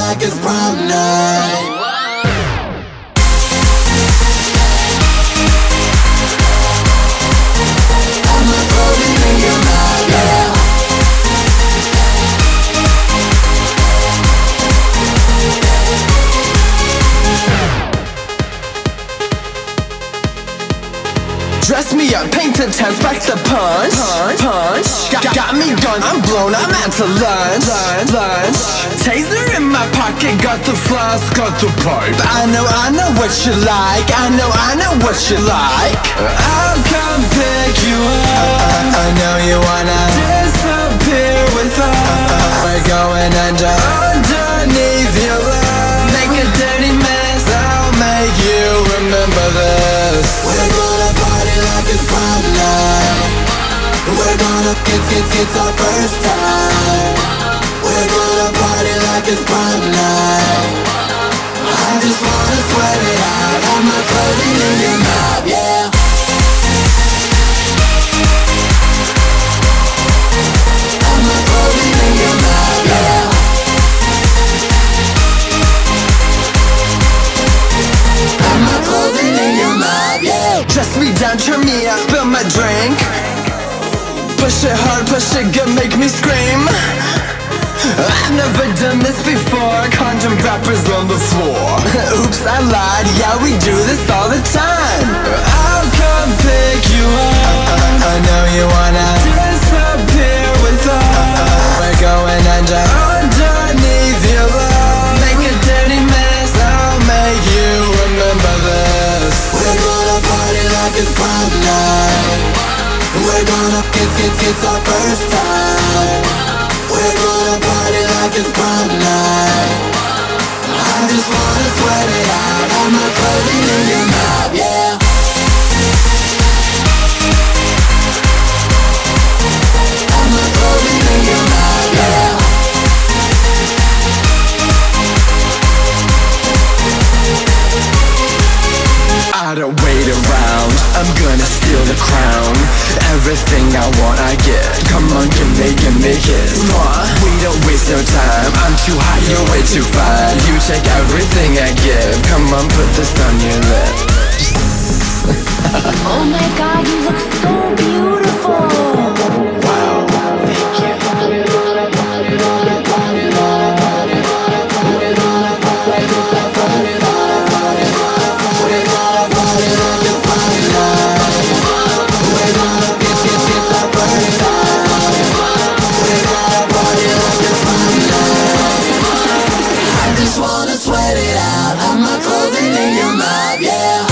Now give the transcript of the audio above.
like it's prom night. Dress me up, paint the tent, back the punch. Got me gone, I'm blown, I'm out to lunch. Taser in my pocket, got the flask, got the pipe. I know what you like, I know what you like. I'll come pick you up. I know you wanna disappear with us. We're going underneath your love. Make a dirty mess, I'll make you remember this. We're gonna party like it's prom night. We're gonna it's our first time. We're gonna party like it's prom night. I just wanna sweat it out. I'm not closing in your mouth, yeah. I'm not closing in your mouth, yeah. I'm not closing in your mouth, yeah. Dress me down, turn me up, spill my drink. Push it hard, push it good, make me scream. I've never done this before, condom wrappers on the floor. Oops, I lied, yeah, we do this all the time. I'll come pick you up. I know you wanna disappear with us. We're going underneath your love. Make a dirty mess, I'll make you remember this. We're gonna party like it's prom night. We're gonna it's our first time. We're gonna party like it's prom night. I just wanna sweat it out. I'm not closing in your mouth, yeah. I'm not closing in your mouth, yeah. I don't wait around, I'm gonna steal the crown. Everything I want I get, come on give me a kiss. We don't waste no time, I'm too hot, you're way too fine. You take everything I give, come on put this on your lips. Oh my God, you look so beautiful. Wow, thank you. I just wanna sweat it out. I'm not closing in your mouth, yeah.